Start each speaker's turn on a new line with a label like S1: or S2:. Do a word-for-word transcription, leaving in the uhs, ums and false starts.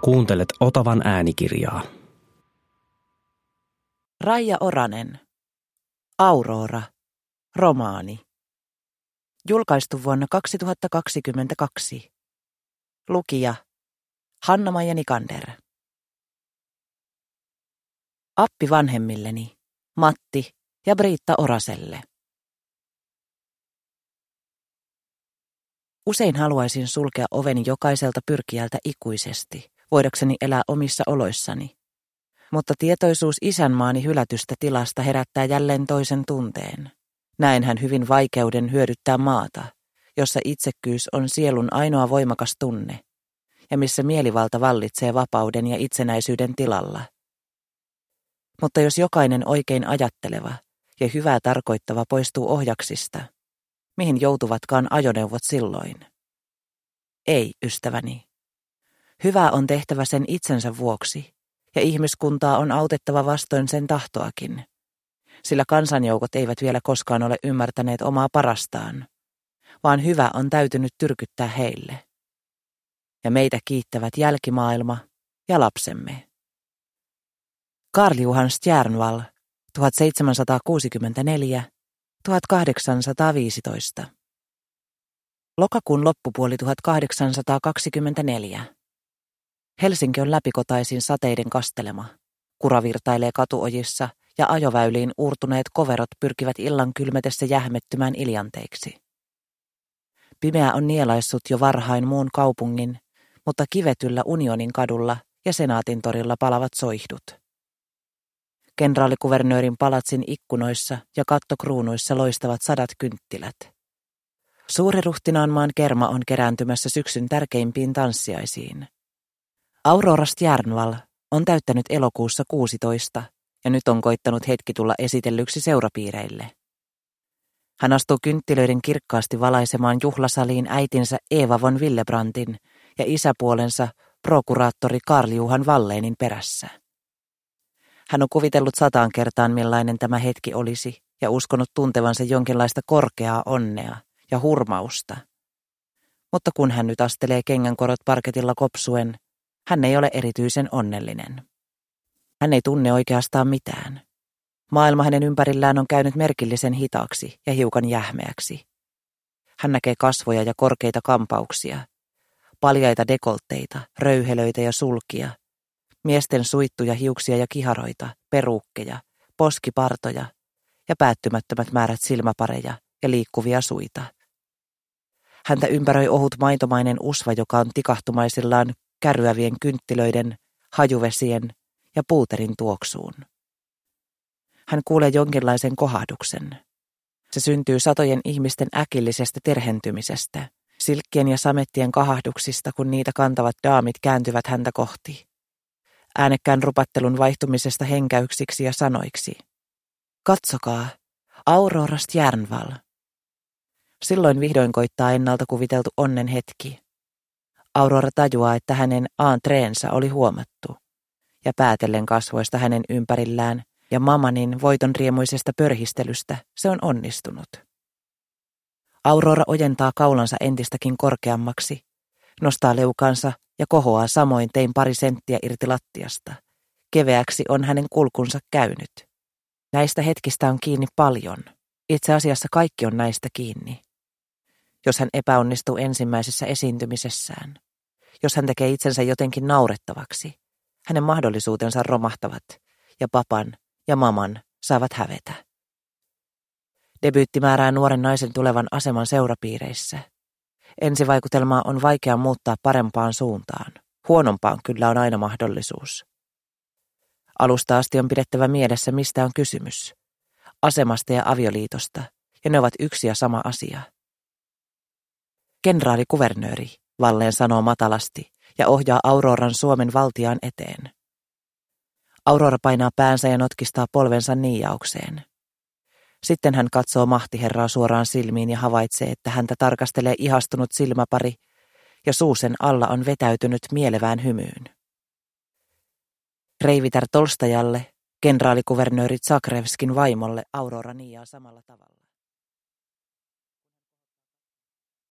S1: Kuuntelet Otavan äänikirjaa.
S2: Raija Oranen. Aurora. Romaani. Julkaistu vuonna kaksituhattakaksikymmentäkaksi. Lukija Hanna-Maija Nikander. Appi vanhemmilleni, Matti ja Briitta Oraselle. Usein haluaisin sulkea oveni jokaiselta pyrkijältä ikuisesti, voidakseni elää omissa oloissani. Mutta tietoisuus isänmaani hylätystä tilasta herättää jälleen toisen tunteen. Näen hän hyvin vaikeuden hyödyttää maata, jossa itsekkyys on sielun ainoa voimakas tunne, ja missä mielivalta vallitsee vapauden ja itsenäisyyden tilalla. Mutta jos jokainen oikein ajatteleva ja hyvää tarkoittava poistuu ohjaksista, mihin joutuvatkaan ajoneuvot silloin? Ei, ystäväni. Hyvää on tehtävä sen itsensä vuoksi, ja ihmiskuntaa on autettava vastoin sen tahtoakin, sillä kansanjoukot eivät vielä koskaan ole ymmärtäneet omaa parastaan, vaan hyvä on täytynyt tyrkyttää heille. Ja meitä kiittävät jälkimaailma ja lapsemme. Karl Johan Stjernvall, tuhatseitsemänsataakuusikymmentäneljä tuhatkahdeksansataaviisitoista. Lokakuun loppupuoli tuhatkahdeksansataakaksikymmentäneljä. Helsinki on läpikotaisin sateiden kastelema. Kura virtailee katuojissa ja ajoväyliin uurtuneet koverot pyrkivät illan kylmetessä jähmettymään iljanteiksi. Pimeä on nielaissut jo varhain muun kaupungin, mutta kivetyllä Unionin kadulla ja Senaatin torilla palavat soihdut. Kenraalikuvernöörin palatsin ikkunoissa ja kattokruunuissa loistavat sadat kynttilät. Suuriruhtinaanmaan kerma on kerääntymässä syksyn tärkeimpiin tanssiaisiin. Aurora Stjernvall on täyttänyt elokuussa kuusitoista ja nyt on koittanut hetki tulla esitellyksi seurapiireille. Hän astuu kynttilöiden kirkkaasti valaisemaan juhlasaliin äitinsä Eva von Willebrandtin ja isäpuolensa prokuraattori Karl Johan Walleenin perässä. Hän on kuvitellut sataan kertaan millainen tämä hetki olisi ja uskonut tuntevansa jonkinlaista korkeaa onnea ja hurmausta. Mutta kun hän nyt astelee kengänkorot parketilla kopsuen, hän ei ole erityisen onnellinen. Hän ei tunne oikeastaan mitään. Maailma hänen ympärillään on käynyt merkillisen hitaaksi ja hiukan jähmeäksi. Hän näkee kasvoja ja korkeita kampauksia, paljaita dekoltteita, röyhelöitä ja sulkia, miesten suittuja hiuksia ja kiharoita, peruukkeja, poskipartoja ja päättymättömät määrät silmäpareja ja liikkuvia suita. Häntä ympäröi ohut maitomainen usva, joka on tikahtumaisillaan kärryävien kynttilöiden, hajuvesien ja puuterin tuoksuun. Hän kuulee jonkinlaisen kohahduksen. Se syntyy satojen ihmisten äkillisestä terhentymisestä, silkkien ja samettien kahahduksista, kun niitä kantavat daamit kääntyvät häntä kohti. Äänekkään rupattelun vaihtumisesta henkäyksiksi ja sanoiksi. Katsokaa, Aurora Stjernvall. Silloin vihdoin koittaa ennalta kuviteltu onnen hetki. Aurora tajuaa, että hänen entreensä oli huomattu, ja päätellen kasvoista hänen ympärillään ja mamanin voitonriemuisesta pörhistelystä se on onnistunut. Aurora ojentaa kaulansa entistäkin korkeammaksi, nostaa leukansa ja kohoaa samoin tein pari senttiä irti lattiasta. Keveäksi on hänen kulkunsa käynyt. Näistä hetkistä on kiinni paljon. Itse asiassa kaikki on näistä kiinni. Jos hän epäonnistuu ensimmäisessä esiintymisessään, jos hän tekee itsensä jotenkin naurettavaksi, hänen mahdollisuutensa romahtavat ja papan ja maman saavat hävetä. Debyytti määrää nuoren naisen tulevan aseman seurapiireissä. Ensivaikutelmaa on vaikea muuttaa parempaan suuntaan. Huonompaan kyllä on aina mahdollisuus. Alusta asti on pidettävä mielessä, mistä on kysymys. Asemasta ja avioliitosta, ja ne ovat yksi ja sama asia. Kenraalikuvernööri, Walleen sanoo matalasti ja ohjaa Auroran Suomen valtiaan eteen. Aurora painaa päänsä ja notkistaa polvensa niiaukseen. Sitten hän katsoo mahtiherraa suoraan silmiin ja havaitsee, että häntä tarkastelee ihastunut silmäpari ja suusen alla on vetäytynyt mielevään hymyyn. Reivitar Tolstajalle, kenraalikuvernööri Zakrevskin vaimolle Aurora niiaa samalla tavalla.